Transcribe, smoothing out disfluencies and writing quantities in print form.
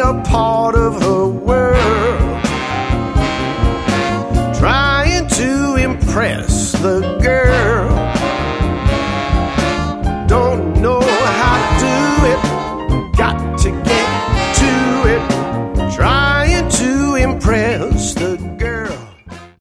a part of her world, trying to impress the girl